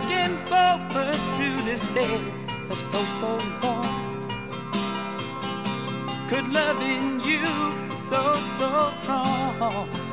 looking forward to this day for so long. Could loving you so wrong.